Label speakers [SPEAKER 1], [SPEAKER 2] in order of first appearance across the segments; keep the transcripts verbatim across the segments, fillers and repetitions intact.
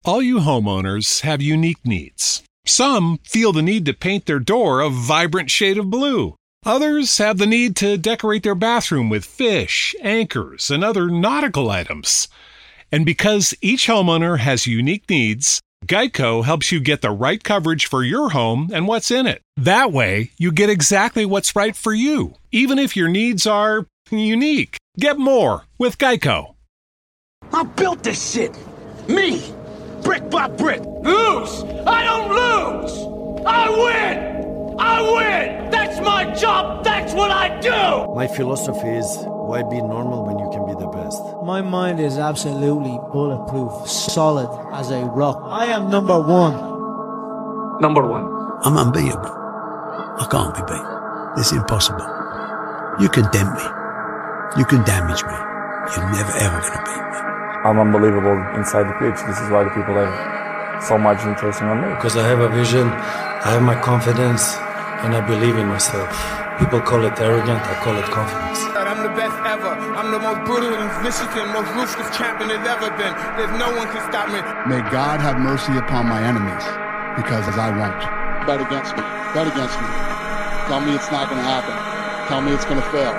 [SPEAKER 1] All you homeowners have unique needs. Some feel the need to paint their door a vibrant shade of blue. Others have the need to decorate their bathroom with fish, anchors, and other nautical items. And because each homeowner has unique needs, Geico helps you get the right coverage for your home and what's in it. That way, you get exactly what's right for you, even if your needs are unique. Get more with Geico.
[SPEAKER 2] I built this shit. Me. Brick by brick. Lose. I don't lose. I win. I win. That's my job. That's what I do.
[SPEAKER 3] My philosophy is, why be normal when you can be the best?
[SPEAKER 4] My mind is absolutely bulletproof, solid as a rock. I am number one.
[SPEAKER 2] Number one.
[SPEAKER 5] I'm unbeatable. I can't be beat. It's impossible. You can dent me. You can damage me. You're never ever going to beat me.
[SPEAKER 6] I'm unbelievable inside the pitch. This is why the people have so much interest in me.
[SPEAKER 3] Because I have a vision, I have my confidence, and I believe in myself. People call it arrogant, I call it confidence.
[SPEAKER 7] I'm the best ever. I'm the most brutal and vicious and most ruthless champion there's ever been. There's no one can stop me.
[SPEAKER 8] May God have mercy upon my enemies, because I won't. Bet against me. Bet against me. Tell me it's not going to happen. Tell me it's going to fail.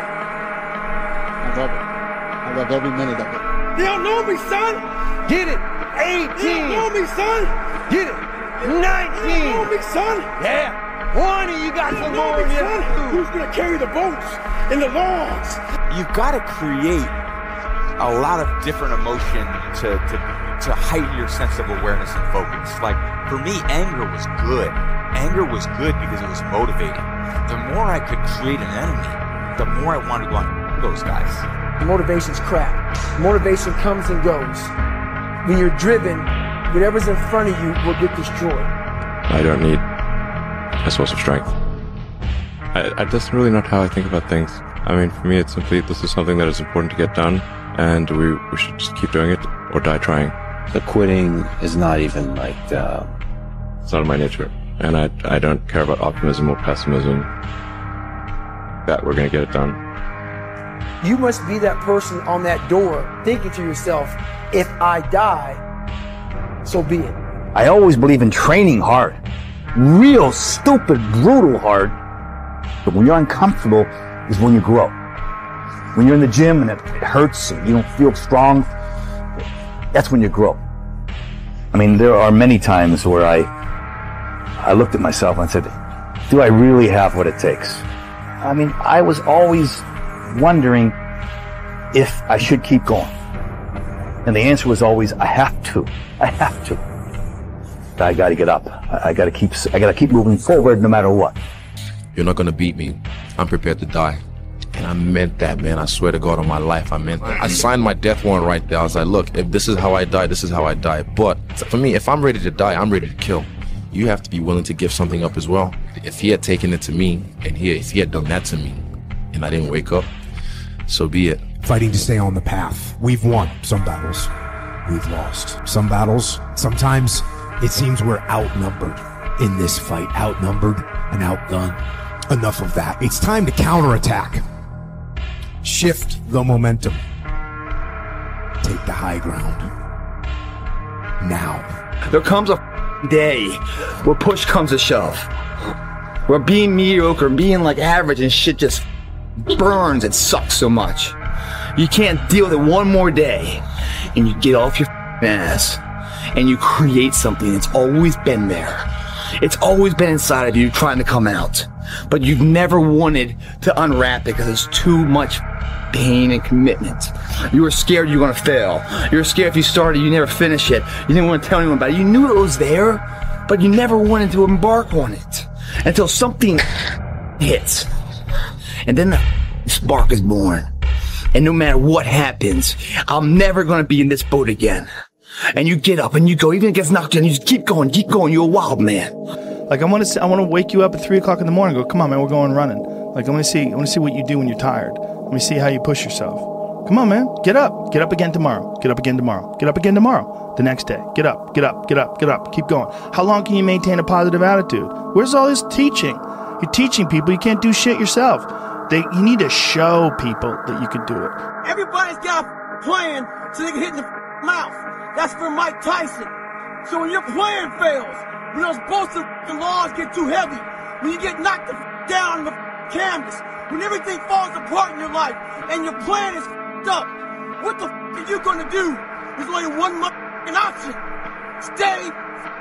[SPEAKER 8] I love it. I love every minute of it.
[SPEAKER 7] You don't know me, son.
[SPEAKER 2] Get it. eighteen.
[SPEAKER 7] You don't know me, son.
[SPEAKER 2] Get it. nineteen.
[SPEAKER 7] You don't know me, son.
[SPEAKER 2] Yeah. twenty. You got some more in
[SPEAKER 7] son. Who's going to carry the boats and the logs?
[SPEAKER 9] You've got to create a lot of different emotion to, to, to heighten your sense of awareness and focus. Like, for me, anger was good. Anger was good because it was motivating. The more I could create an enemy, the more I wanted to go on those guys.
[SPEAKER 10] Motivation's crap. Motivation comes and goes. When you're driven, whatever's in front of you will get destroyed.
[SPEAKER 11] I don't need a source of strength. I, I, that's really not how I think about things. I mean, for me, it's simply, this is something that is important to get done, and we, we should just keep doing it or die trying.
[SPEAKER 12] The quitting is not even like, uh...
[SPEAKER 11] it's not in my nature. And I, I don't care about optimism or pessimism. That we're going to get it done.
[SPEAKER 10] You must be that person on that door thinking to yourself, if I die, so be it.
[SPEAKER 13] I always believe in training hard. Real stupid, brutal hard. But when you're uncomfortable is when you grow. When you're in the gym and it, it hurts and you don't feel strong, that's when you grow. I mean, there are many times where I, I looked at myself and said, do I really have what it takes? I mean, I was always wondering if I should keep going. And the answer was always, I have to. I have to. I gotta get up. I gotta keep, I gotta keep moving forward no matter what.
[SPEAKER 14] You're not gonna beat me. I'm prepared to die. And I meant that, man. I swear to God on my life, I meant that. I signed my death warrant right there. I was like, look, if this is how I die, this is how I die. But for me, if I'm ready to die, I'm ready to kill. You have to be willing to give something up as well. If he had taken it to me, and he, if he had done that to me, and I didn't wake up, so be it.
[SPEAKER 15] Fighting to stay on the path. We've won some battles. We've lost some battles. Sometimes it seems we're outnumbered in this fight. Outnumbered and outgunned. Enough of that. It's time to counterattack. Shift the momentum. Take the high ground. Now.
[SPEAKER 13] There comes a day where push comes to shove. Where being mediocre, being like average and shit just burns and sucks so much. You can't deal with it one more day. And you get off your ass and you create something that's always been there. It's always been inside of you trying to come out. But you've never wanted to unwrap it because it's too much pain and commitment. You were scared you were going to fail. You were scared if you started, you never finish it. You didn't want to tell anyone about it. You knew it was there, but you never wanted to embark on it until something hits. And then the spark is born. And no matter what happens, I'm never going to be in this boat again. And you get up and you go, even if it gets knocked down, you just keep going, keep going. You're a wild man.
[SPEAKER 16] Like, I want to, I want to wake you up at three o'clock in the morning and go, come on, man, we're going running. Like, I want to see, I want to see what you do when you're tired. Let me see how you push yourself. Come on, man, get up. Get up again tomorrow. Get up again tomorrow. Get up again tomorrow. The next day. Get up, get up, get up, get up. Keep going. How long can you maintain a positive attitude? Where's all this teaching? You're teaching people. You can't do shit yourself. They, you need to show people that you can do it.
[SPEAKER 2] Everybody's got a plan so they can hit in the mouth. That's for Mike Tyson. So when your plan fails, when those bolts of the laws get too heavy, when you get knocked the down on the canvas, when everything falls apart in your life and your plan is up, what the are you gonna do? There's only one option. Stay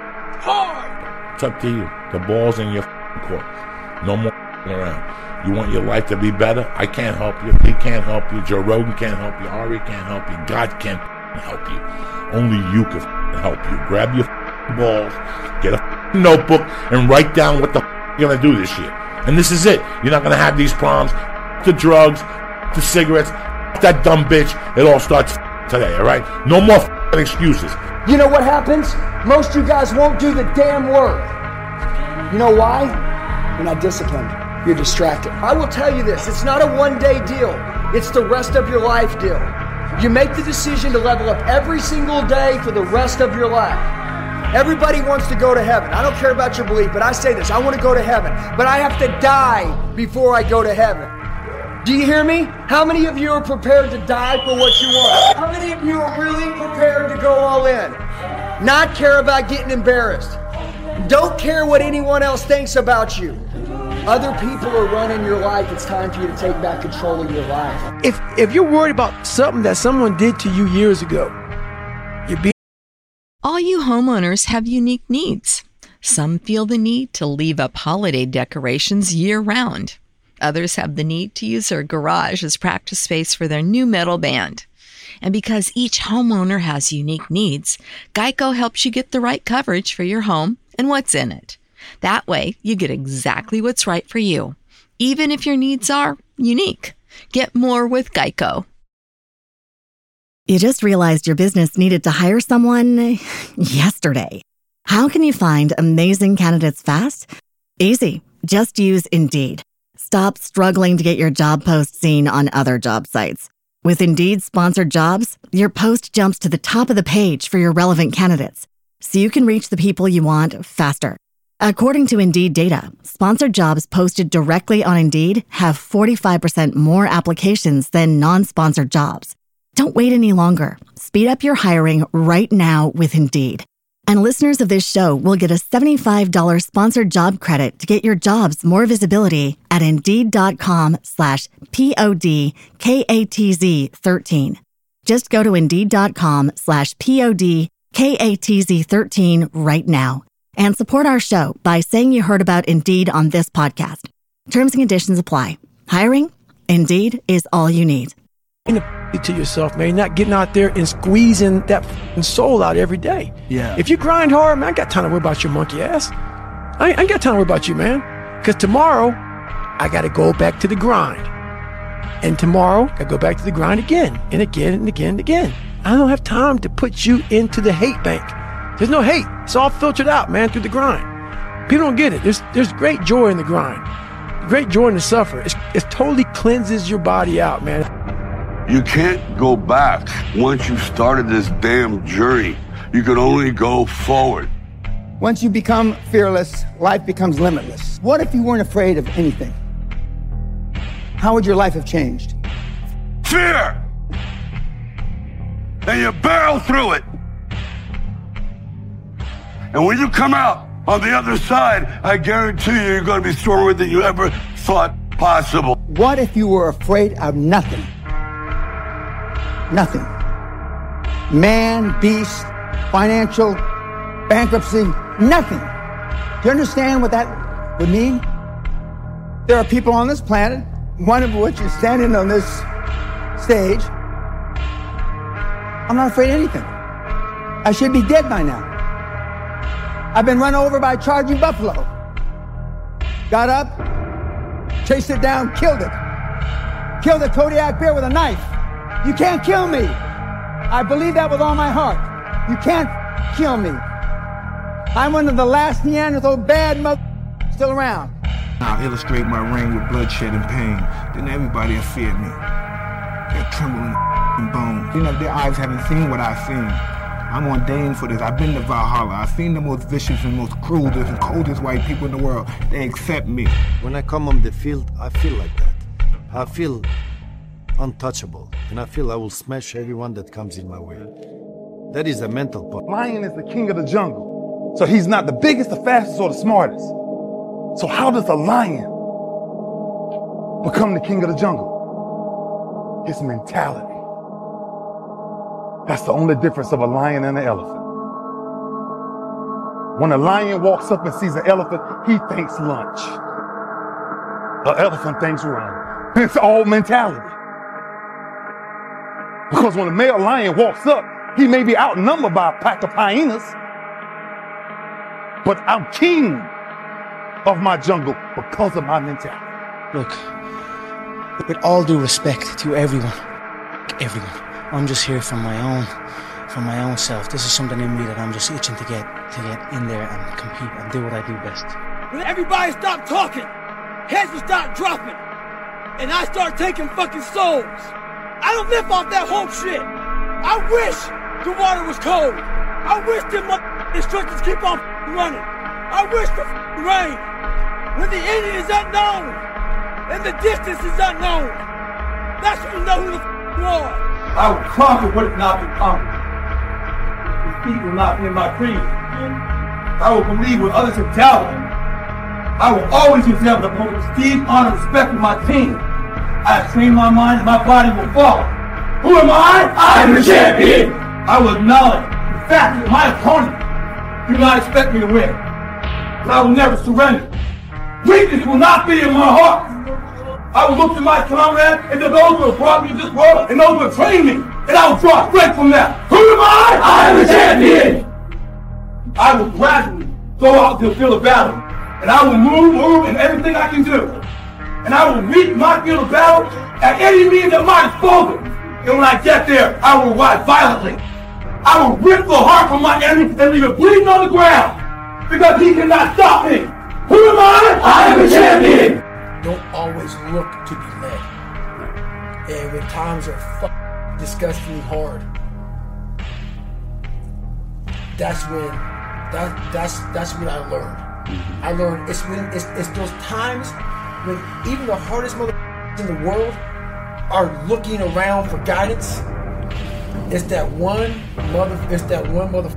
[SPEAKER 2] hard.
[SPEAKER 17] It's up to you. The ball's in your court. No more around. You want your life to be better? I can't help you. He can't help you. Joe Rogan can't help you. Ari can't help you. God can't help you. Only you can help you. Grab your balls, get a notebook, and write down what the you're gonna do this year. And this is it. You're not gonna have these problems. The drugs, the cigarettes, that dumb bitch. It all starts today, all right? No more excuses.
[SPEAKER 10] You know what happens? Most you guys won't do the damn work. You know why? You're not disciplined. You're distracted. I will tell you this, it's not a one-day deal. It's the rest of your life deal. You make the decision to level up every single day for the rest of your life. Everybody wants to go to heaven. I don't care about your belief, but I say this, I want to go to heaven. But I have to die before I go to heaven. Do you hear me? How many of you are prepared to die for what you want? How many of you are really prepared to go all in? Not care about getting embarrassed. Don't care what anyone else thinks about you. Other people are running your life. It's time for you to take back control of your life. If if you're worried about something that someone did to you years ago, you're being...
[SPEAKER 18] All you homeowners have unique needs. Some feel the need to leave up holiday decorations year-round. Others have the need to use their garage as practice space for their new metal band. And because each homeowner has unique needs, Geico helps you get the right coverage for your home and what's in it. That way, you get exactly what's right for you, even if your needs are unique. Get more with Geico.
[SPEAKER 19] You just realized your business needed to hire someone yesterday. How can you find amazing candidates fast? Easy. Just use Indeed. Stop struggling to get your job post seen on other job sites. With Indeed sponsored jobs, your post jumps to the top of the page for your relevant candidates, so you can reach the people you want faster. According to Indeed data, sponsored jobs posted directly on Indeed have forty-five percent more applications than non-sponsored jobs. Don't wait any longer. Speed up your hiring right now with Indeed. And listeners of this show will get a seventy-five dollars sponsored job credit to get your jobs more visibility at Indeed.com slash P-O-D-K-A-T-Z 13. Just go to Indeed.com slash P-O-D-K-A-T-Z 13 right now. And support our show by saying you heard about Indeed on this podcast. Terms and conditions apply. Hiring? Indeed is all you need.
[SPEAKER 10] To yourself, man. You're not getting out there and squeezing that soul out every day.
[SPEAKER 16] Yeah.
[SPEAKER 10] If you grind hard, man, I ain't got time to worry about your monkey ass. I ain't, I ain't got time to worry about you, man. Because tomorrow, I got to go back to the grind. And tomorrow, I go back to the grind again and again and again and again. I don't have time to put you into the hate bank. There's no hate. It's all filtered out, man, through the grind. People don't get it. There's there's great joy in the grind. Great joy in the suffer. It's, it totally cleanses your body out, man.
[SPEAKER 20] You can't go back. Once you've started this damn journey, you can only go forward.
[SPEAKER 21] Once you become fearless, life becomes limitless. What if you weren't afraid of anything? How would your life have changed?
[SPEAKER 20] Fear! And you barrel through it. And when you come out on the other side, I guarantee you you're going to be stronger than you ever thought possible.
[SPEAKER 21] What if you were afraid of nothing? Nothing. Man, beast, financial, bankruptcy, nothing. Do you understand what that would mean? There are people on this planet, one of which is standing on this stage. I'm not afraid of anything. I should be dead by now. I've been run over by a charging buffalo. Got up, chased it down, killed it. Killed a Kodiak bear with a knife. You can't kill me. I believe that with all my heart. You can't kill me. I'm one of the last Neanderthal bad mother still around.
[SPEAKER 7] I'll illustrate my reign with bloodshed and pain. Then everybody will fear me. They'll tremble in the bones. You know, their eyes haven't seen what I've seen. I'm ordained for this. I've been to Valhalla. I've seen the most vicious and most cruelest and coldest white people in the world. They accept me.
[SPEAKER 3] When I come on the field, I feel like that. I feel untouchable. And I feel I will smash everyone that comes in my way. That is a mental part.
[SPEAKER 1] Lion is the king of the jungle. So he's not the biggest, the fastest, or the smartest. So how does a lion become the king of the jungle? His mentality. That's the only difference of a lion and an elephant. When a lion walks up and sees an elephant, he thinks lunch. An elephant thinks run. It's all mentality. Because when a male lion walks up, he may be outnumbered by a pack of hyenas, but I'm king of my jungle because of my mentality.
[SPEAKER 4] Look, with all due respect to everyone, everyone, I'm just here for my own, for my own self. This is something in me that I'm just itching to get, to get in there and compete and do what I do best.
[SPEAKER 2] When everybody stopped talking, heads would start dropping, and I start taking fucking souls. I don't live off that hope shit. I wish the water was cold. I wish the motherfucking instructors keep on running. I wish for rain. When the ending is unknown and the distance is unknown, that's when you know who the f*** you are.
[SPEAKER 22] I will conquer what is not been conquered. Defeat will not be in my creed. I will believe what others have doubted. I will always reserve the most esteem, honor, and respect of my team. I have trained my mind and my body will follow. Who am I? I am the champion! I will acknowledge the fact that my opponent do not expect me to win. But I will never surrender. Weakness will not be in my heart. I will look to my comrades and to those who have brought me to this world and those who have trained me, and I will draw strength from that. Who am I? I am the champion! I will gradually go out to the field of battle, and I will move, move in everything I can do. And I will reach my field of battle at any means at my disposal. And when I get there, I will ride violently. I will rip the heart from my enemy and leave it bleeding on the ground. Because he cannot stop me. Who am I? I am a champion.
[SPEAKER 10] Don't always look to be led. And when times are f- disgustingly hard, that's when that that's that's when I learned. I learned it's when it's, it's those times when even the hardest motherfuckers in the world are looking around for guidance. It's that one mother. It's that one mother.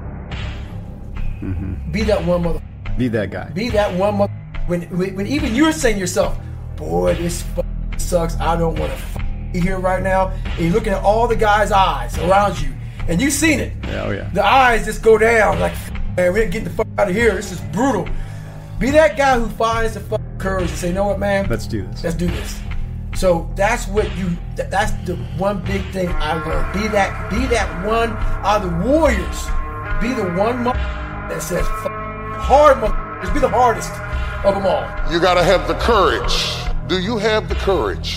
[SPEAKER 23] Mm-hmm.
[SPEAKER 10] Be that one mother.
[SPEAKER 23] Be that guy.
[SPEAKER 10] Be that one mother. When, when when even you're saying to yourself, boy, this f- sucks. I don't want to f- be here right now. And you're looking at all the guys' eyes around you, and you've seen it.
[SPEAKER 23] Yeah, oh yeah.
[SPEAKER 10] The eyes just go down like, man, we're getting the fuck out of here. This is brutal. Be that guy who finds the fucking courage to say, you know what, man?
[SPEAKER 23] Let's do this.
[SPEAKER 10] Let's do this. So that's what you. That, that's the one big thing I learned. Be that. Be that one of the warriors. Be the one mother that says fuck, hard mother. Just be the hardest of them all.
[SPEAKER 24] You gotta have the courage. Do you have the courage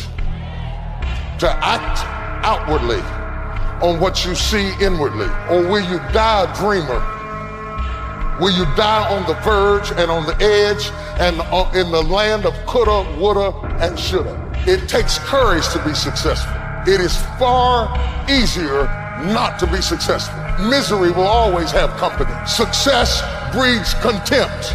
[SPEAKER 24] to act outwardly on what you see inwardly, or will you die a dreamer? Will you die on the verge and on the edge and in the land of coulda, woulda, and shoulda? It takes courage to be successful. It is far easier not to be successful. Misery will always have company. Success breeds contempt.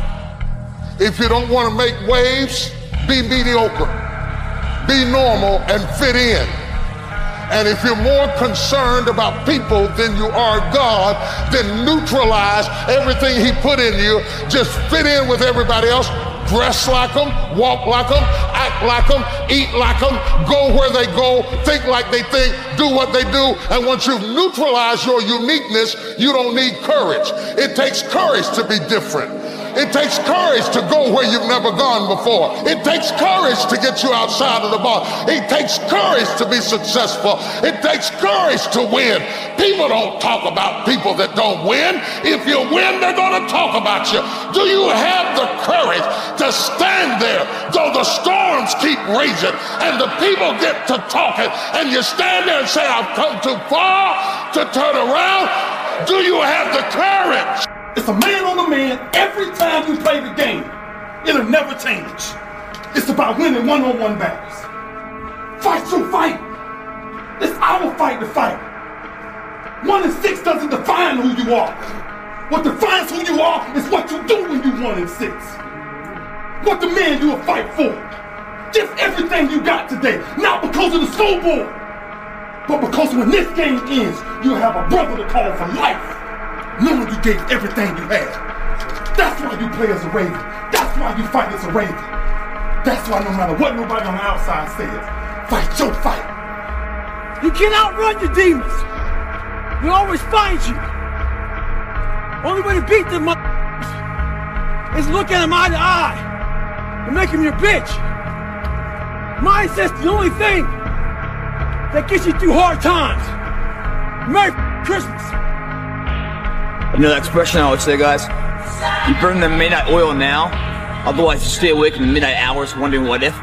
[SPEAKER 24] If you don't want to make waves, be mediocre. Be normal and fit in. And if you're more concerned about people than you are God, then neutralize everything he put in you. Just fit in with everybody else. Dress like them, walk like them, act like them, eat like them, go where they go, think like they think, do what they do. And once you've neutralized your uniqueness, you don't need courage. It takes courage to be different. It takes courage to go where you've never gone before. It takes courage to get you outside of the box. It takes courage to be successful. It takes courage to win. People don't talk about people that don't win. If you win, they're going to talk about you. Do you have the courage to stand there though the storms keep raging and the people get to talking and you stand there and say, I've come too far to turn around? Do you have the courage?
[SPEAKER 1] It's a man on a man every time you play the game. It'll never change. It's about winning one-on-one battles. Fight your fight. It's our fight to fight. One and six doesn't define who you are. What defines who you are is what you do when you one and six. What the man you will fight for. Give everything you got today, not because of the scoreboard, But because when this game ends, you'll have a brother to call for life, knowing you gave everything you had. That's why you play as a Raven. That's why you fight as a Raven. That's why no matter what nobody on the outside says, fight your fight.
[SPEAKER 2] You can't outrun your demons. We'll always find you. Only way to beat them motherfuckers is look at them eye to eye and make them your bitch. Mindset's the only thing that gets you through hard times. Merry Christmas.
[SPEAKER 13] You know that expression I always say, guys? You burn the midnight oil now, otherwise you stay awake in the midnight hours wondering what if.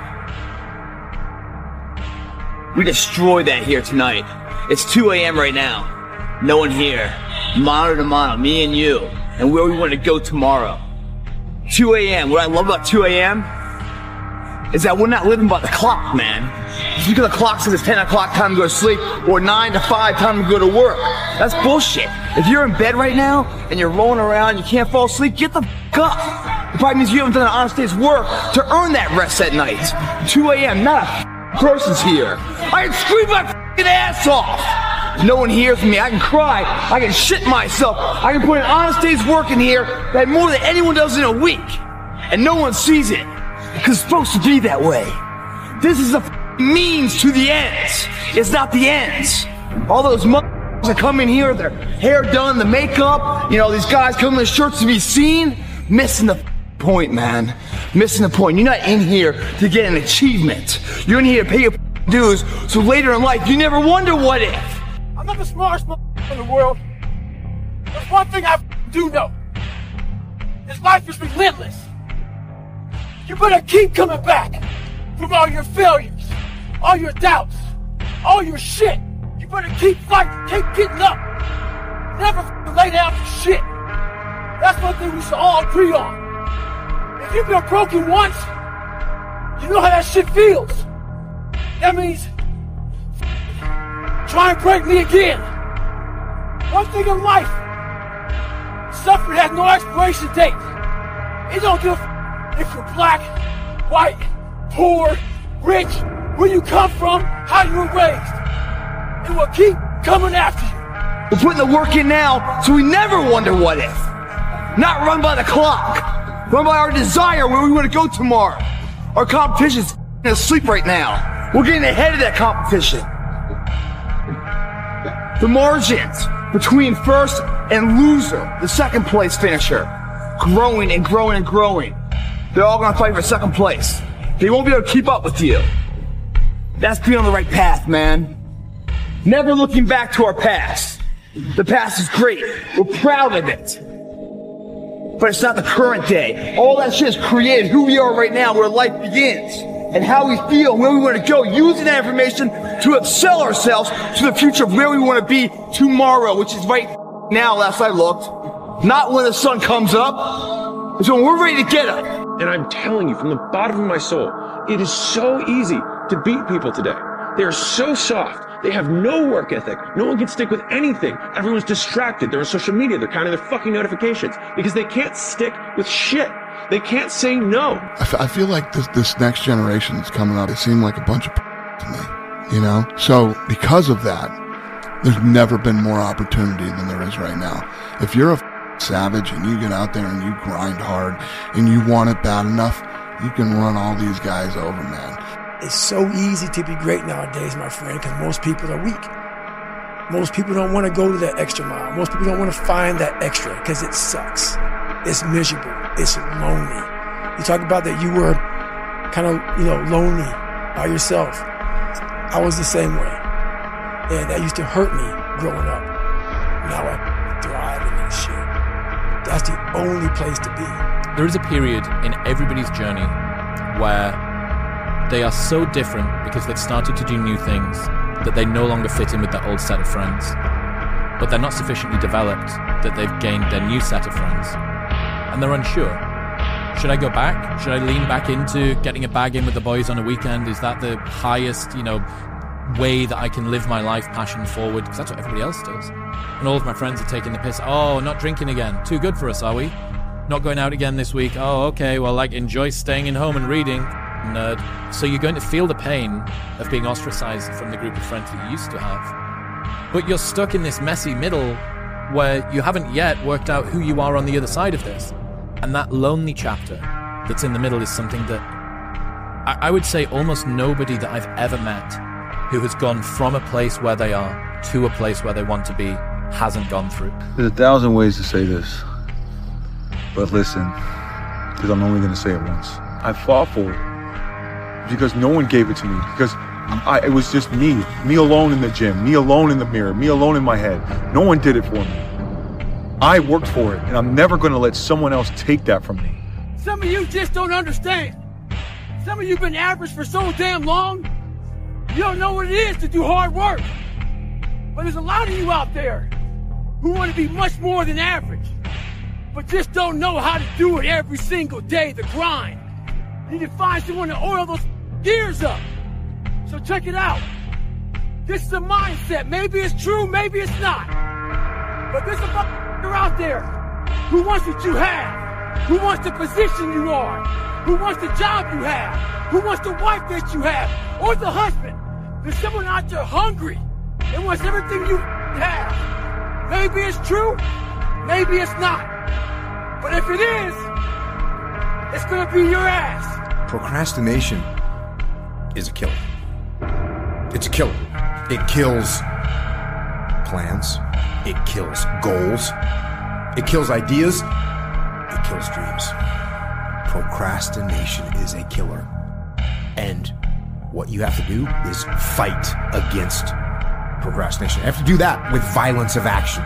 [SPEAKER 13] We destroyed that here tonight. It's two a.m. right now. No one here. Mano to mano, me and you, and where we want to go tomorrow. two a.m. What I love about two a.m. is that we're not living by the clock, man. Just because the clock says it's ten o'clock, time to go to sleep, or nine to five, time to go to work. That's bullshit. If you're in bed right now, and you're rolling around, you can't fall asleep, get the f*** up. It probably means you haven't done an honest day's work to earn that rest at night. two a.m., not a f*** person's here. I can scream my f***ing ass off. No one hears me. I can cry. I can shit myself. I can put an honest day's work in here that more than anyone does in a week. And no one sees it. Because it's supposed to be that way. This is a f- means to the ends. It's not the ends. All those motherfuckers that come in here, their hair done, the makeup, you know, these guys come in the shirts to be seen, missing the f- point, man. Missing the point. You're not in here to get an achievement. You're in here to pay your f- dues, so later in life, you never wonder what if.
[SPEAKER 2] I'm not the smartest motherfucker in the world. There's one thing I do know. This life is relentless. You better keep coming back from all your failures, all your doubts, all your shit. You better keep fighting, keep getting up. Never f***ing lay down for shit. That's one thing we should all agree on. If you've been broken once, you know how that shit feels. That means try and break me again. One thing in life, suffering has no expiration date. It don't give a f- if you're black, white, poor, rich, where you come from, how you were raised. It will keep coming after you.
[SPEAKER 13] We're putting the work in now, so we never wonder what if. Not run by the clock. Run by our desire where we want to go tomorrow. Our competition's asleep right now. We're getting ahead of that competition. The margins between first and loser, the second place finisher, growing and growing and growing. They're all gonna fight for second place. They won't be able to keep up with you. That's being on the right path, man. Never looking back to our past. The past is great. We're proud of it. But it's not the current day. All that shit has created who we are right now, where life begins. And how we feel, and where we want to go, using that information to excel ourselves to the future of where we want to be tomorrow, which is right now, last I looked. Not when the sun comes up. It's when we're ready to get up.
[SPEAKER 5] And I'm telling you from the bottom of my soul, it is so easy to beat people today. They are so soft. They have no work ethic. No one can stick with anything. Everyone's distracted. They're on social media. They're counting their fucking notifications because they can't stick with shit. They can't say no.
[SPEAKER 6] I, f- I feel like this, this next generation that's coming up, they seem like a bunch of p- to me, you know? So because of that, there's never been more opportunity than there is right now. If you're a f- savage and you get out there and you grind hard and you want it bad enough, you can run all these guys over, man.
[SPEAKER 8] It's so easy to be great nowadays, my friend, because most people are weak. Most people don't want to go to that extra mile. Most people don't want to find that extra because it sucks. It's miserable. It's lonely. You talk about that you were kind of, you know, lonely by yourself. I was the same way. And that used to hurt me growing up. Now I thrive in that shit. That's the only place to be.
[SPEAKER 9] There is a period in everybody's journey where they are so different because they've started to do new things that they no longer fit in with their old set of friends. But they're not sufficiently developed that they've gained their new set of friends. And they're unsure. Should I go back? Should I lean back into getting a bag in with the boys on a weekend? Is that the highest, you know, way that I can live my life passion forward? Because that's what everybody else does. And all of my friends are taking the piss. Oh, not drinking again. Too good for us, are we? Not going out again this week. Oh, okay. Well, like, enjoy staying in home and reading. nerd, so you're going to feel the pain of being ostracized from the group of friends that you used to have. But you're stuck in this messy middle where you haven't yet worked out who you are on the other side of this. And that lonely chapter that's in the middle is something that I, I would say almost nobody that I've ever met who has gone from a place where they are to a place where they want to be hasn't gone through.
[SPEAKER 11] There's a thousand ways to say this, but listen, because I'm only going to say it once. I fought for it because no one gave it to me, because I, it was just me, me alone in the gym, me alone in the mirror, me alone in my head. No one did it for me. I worked for it, and I'm never going to let someone else take that from me.
[SPEAKER 2] Some of you just don't understand. Some of you been average for so damn long, you don't know what it is to do hard work. But there's a lot of you out there who want to be much more than average, but just don't know how to do it every single day, the grind. You need to find someone to oil those gears up. So check it out. This is a mindset. Maybe it's true, maybe it's not. But there's a motherfucker out there who wants what you have, who wants the position you are, who wants the job you have, who wants the wife that you have, or the husband. There's someone out there hungry and wants everything you have. Maybe it's true, maybe it's not. But if it is, it's gonna be your ass.
[SPEAKER 12] Procrastination is a killer. It's a killer. It kills plans. It kills goals. It kills ideas. It kills dreams. Procrastination is a killer. And what you have to do is fight against procrastination. You have to do that with violence of action.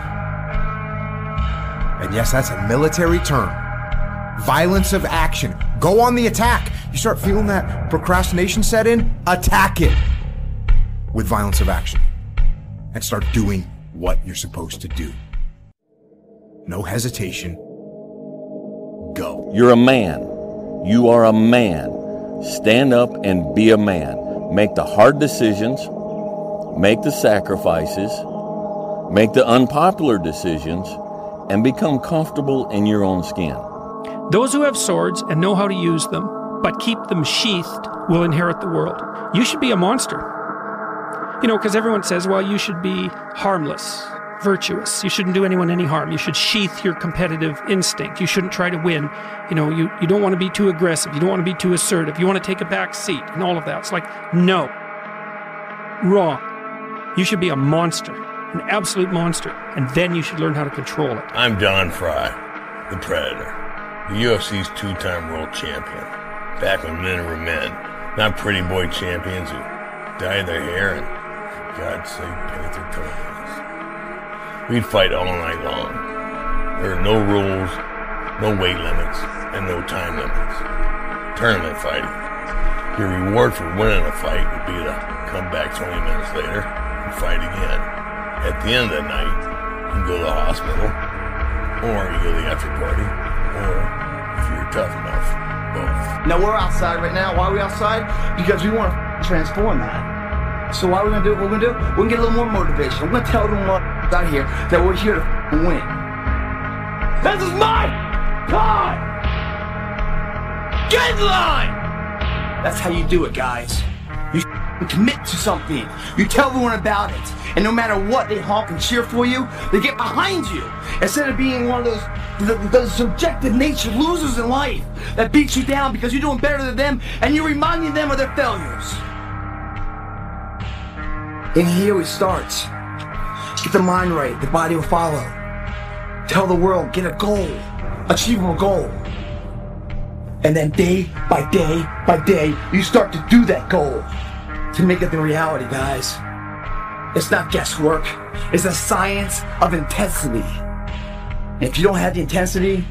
[SPEAKER 12] And yes, that's a military term. Violence of action. Go on the attack. You start feeling that procrastination set in, attack it with violence of action. And start doing what you're supposed to do. No hesitation. Go.
[SPEAKER 14] You're a man. You are a man. Stand up and be a man. Make the hard decisions. Make the sacrifices. Make the unpopular decisions. And become comfortable in your own skin.
[SPEAKER 15] Those who have swords and know how to use them, but keep them sheathed, will inherit the world. You should be a monster. You know, because everyone says, well, you should be harmless, virtuous. You shouldn't do anyone any harm. You should sheath your competitive instinct. You shouldn't try to win. You know, you, you don't want to be too aggressive. You don't want to be too assertive. You want to take a back seat and all of that. It's like, no. Wrong. You should be a monster, an absolute monster, and then you should learn how to control it.
[SPEAKER 25] I'm Don Fry, the Predator, the U F C's two-time world champion. Back when men were men, not pretty boy champions who dyed their hair and, for God's sake, paint their toenails. We'd fight all night long. There are no rules, no weight limits, and no time limits. Tournament fighting. Your reward for winning a fight would be to come back twenty minutes later and fight again. At the end of the night, you can go to the hospital, or you go to the after party, or if you're tough enough, both.
[SPEAKER 10] Now we're outside right now. Why are we outside? Because we want to transform that. So what are we gonna do? What we're gonna do? We're gonna get a little more motivation. We're gonna tell them out here that we're here to win. This is my time. Get in line. That's how you do it, guys. You commit to something. You tell everyone about it. And no matter what, they honk and cheer for you. They get behind you. Instead of being one of those, those subjective nature losers in life that beats you down because you're doing better than them and you're reminding them of their failures. And here it starts. Get the mind right, the body will follow. Tell the world, get a goal, achievable goal. And then day by day by day, you start to do that goal to make it the reality, guys. It's not guesswork. It's a science of intensity. And if you don't have the intensity,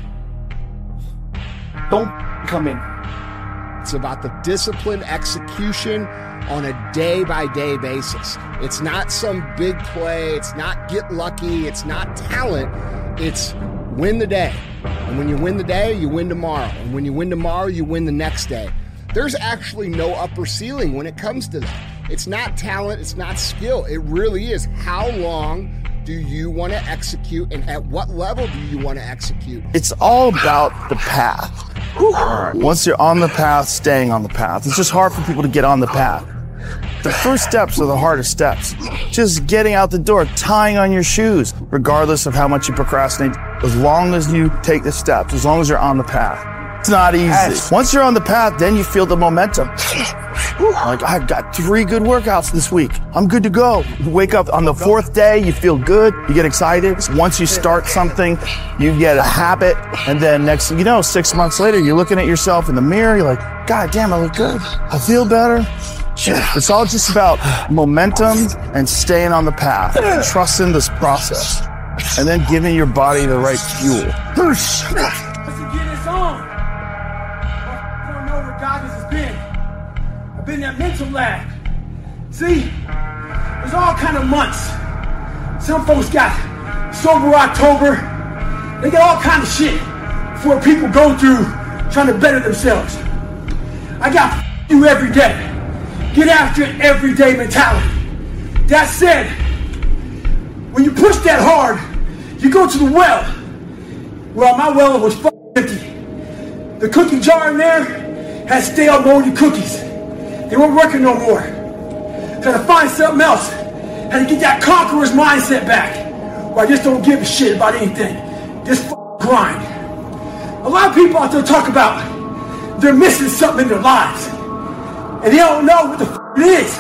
[SPEAKER 10] don't come in.
[SPEAKER 26] It's about the disciplined execution on a day-by-day basis. It's not some big play. It's not get lucky. It's not talent. It's win the day. And when you win the day, you win tomorrow. And when you win tomorrow, you win the next day. There's actually no upper ceiling when it comes to that. It's not talent. It's not skill. It really is how long do you want to execute and at what level do you want to execute?
[SPEAKER 27] It's all about the path.
[SPEAKER 16] Once you're on the path, staying on the path. It's just hard for people to get on the path. The first steps are the hardest steps. Just getting out the door, tying on your shoes, regardless of how much you procrastinate, as long as you take the steps, as long as you're on the path. It's not easy. Yes. Once you're on the path, then you feel the momentum. Like, I've got three good workouts this week. I'm good to go. You wake up on the fourth day, you feel good, you get excited. Once you start something, you get a habit, and then next thing you know, six months later, you're looking at yourself in the mirror, you're like, God damn, I look good. I feel better. It's all just about momentum and staying on the path, trusting this process, and then giving your body the right fuel.
[SPEAKER 22] Let's get this on. I don't know where God has been. I've been in that mental lab. See, there's all kind of months. Some folks got sober October. They got all kind of shit before people go through trying to better themselves. I got you every day. Get after it every day mentality. That said, when you push that hard, you go to the well. Well, my well was empty. The cookie jar in there had stale moldy cookies. They weren't working no more. Had to find something else. Had to get that conqueror's mindset back. Where I just don't give a shit about anything. Just grind. A lot of people out there talk about they're missing something in their lives. And they don't know what the f*** it is.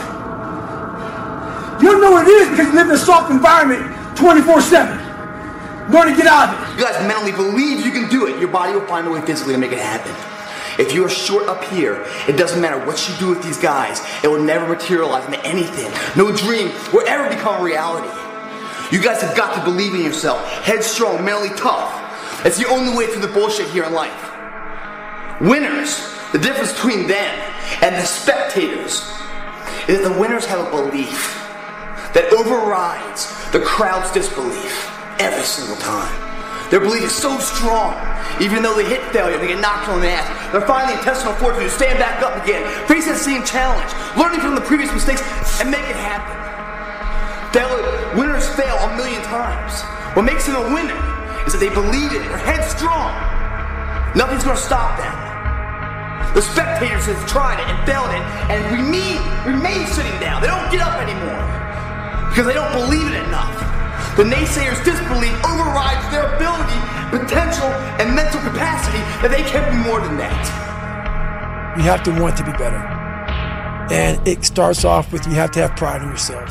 [SPEAKER 22] You don't know what it is because you live in a soft environment twenty-four seven. Learn to get out of it.
[SPEAKER 13] You guys mentally believe you can do it. Your body will find a way physically to make it happen. If you're short up here, it doesn't matter what you do with these guys. It will never materialize into anything. No dream will ever become a reality. You guys have got to believe in yourself. Headstrong, mentally tough. That's the only way through the bullshit here in life. Winners, the difference between them and the spectators is that the winners have a belief that overrides the crowd's disbelief every single time. Their belief is so strong, even though they hit failure, they get knocked on the ass, they're finding the intestinal fortitude to stand back up again, face that same challenge, learning from the previous mistakes, and make it happen. Failure, winners fail a million times. What makes them a winner is that they believe in it, they're headstrong. Nothing's gonna stop them. The spectators have tried it and failed it and remain, remain sitting down. They don't get up anymore because they don't believe it enough. The naysayers' disbelief overrides their ability, potential, and mental capacity that they can be more than that.
[SPEAKER 8] You have to want to be better. And it starts off with you have to have pride in yourself.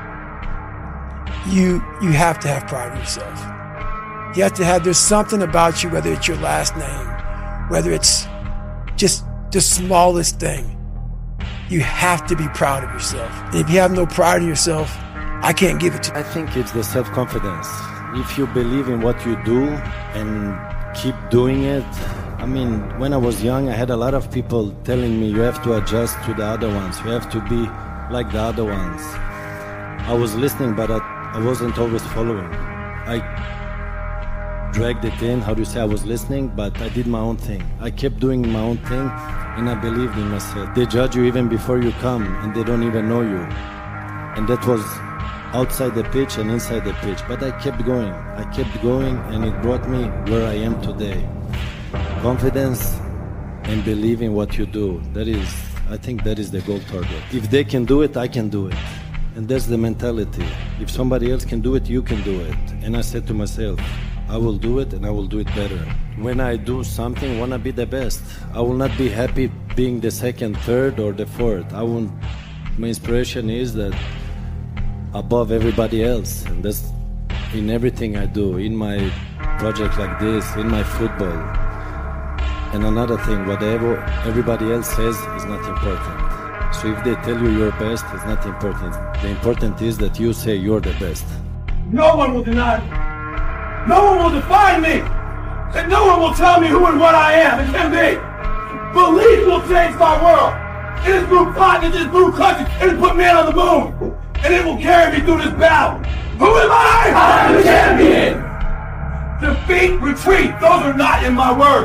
[SPEAKER 8] You, you have to have pride in yourself. You have to have, there's something about you, whether it's your last name, whether it's just the smallest thing. You have to be proud of yourself. And if you have no pride in yourself, I can't give it to you.
[SPEAKER 3] I think it's the self-confidence. If you believe in what you do and keep doing it. I mean, when I was young, I had a lot of people telling me you have to adjust to the other ones. You have to be like the other ones. I was listening, but I, I wasn't always following. I dragged it in, how do you say, I was listening, but I did my own thing. I kept doing my own thing, and I believed in myself. They judge you even before you come, and they don't even know you. And that was outside the pitch and inside the pitch. But I kept going. I kept going, and it brought me where I am today. Confidence and believe in what you do. That is, I think that is the goal target. If they can do it, I can do it. And that's the mentality. If somebody else can do it, you can do it. And I said to myself, I will do it and I will do it better. When I do something, I want to be the best. I will not be happy being the second, third, or the fourth. I want, my inspiration is that above everybody else. And that's in everything I do, in my project like this, in my football. And another thing, whatever everybody else says is not important. So if they tell you you're best, it's not important. The important is that you say you're the best.
[SPEAKER 22] No one will deny me. No one will define me. And no one will tell me who and what I am. It can be. Belief will change my world. It is blue continent, it is blue country. It has put man on the moon. And it will carry me through this battle. Who am I? I am the champion. Defeat, retreat, those are not in my word.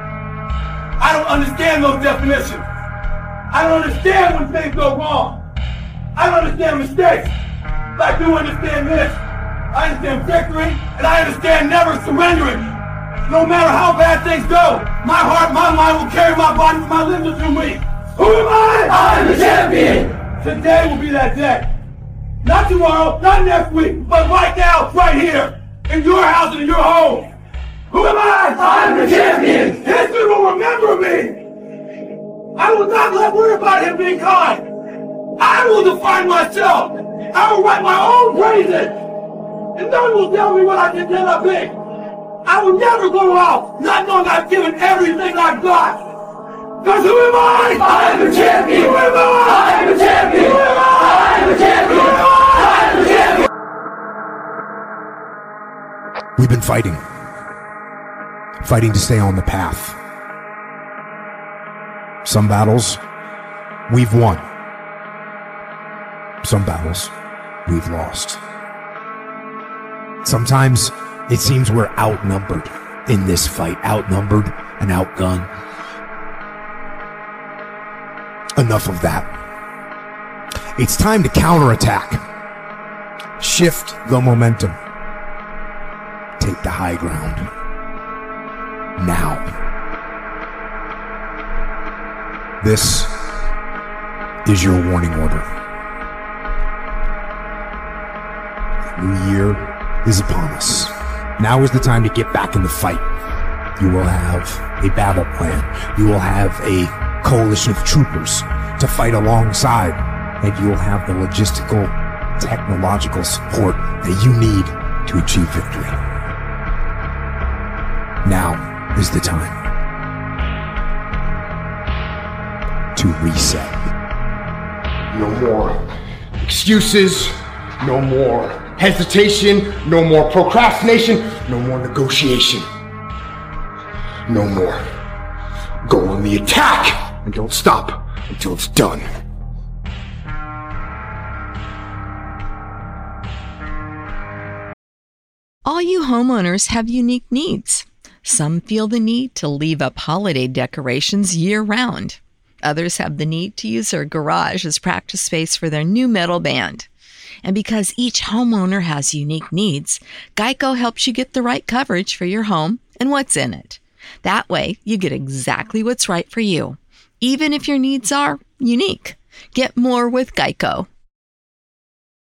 [SPEAKER 22] I don't understand those definitions. I don't understand when things go wrong. I don't understand mistakes. But I do understand this. I understand victory, and I understand never surrendering. No matter how bad things go, my heart, my mind will carry my body with my limbs will do me. Who am I? I'm the champion. Today will be that day. Not tomorrow, not next week, but right now, right here, in your house and in your home. Who am I? I'm the champion. History will remember me. I will not let worry about him being kind. I will define myself. I will write my own praises. And no one will tell me what I can never be. I will never go out not knowing I've given everything I've got. Because who am I? I'm the champion. Who am I? I'm the champion. Who am I? I'm the champion. Who am I? I'm the champion.
[SPEAKER 12] We've been fighting. Fighting to stay on the path. Some battles, we've won. Some battles, we've lost. Sometimes it seems we're outnumbered in this fight. Outnumbered and outgunned. Enough of that. It's time to counterattack. Shift the momentum. Take the high ground. Now. This is your warning order. The new year is upon us. Now is the time to get back in the fight. You will have a battle plan. You will have a coalition of troopers to fight alongside, and you will have the logistical, technological support that you need to achieve victory. Now is the time to reset.
[SPEAKER 26] No more excuses, no more hesitation, no more procrastination, no more negotiation. No more. Go on the attack and don't stop until it's done.
[SPEAKER 7] All you homeowners have unique needs. Some feel the need to leave up holiday decorations year-round. Others have the need to use their garage as practice space for their new metal band. And because each homeowner has unique needs, Geico helps you get the right coverage for your home and what's in it. That way, you get exactly what's right for you, even if your needs are unique. Get more with Geico.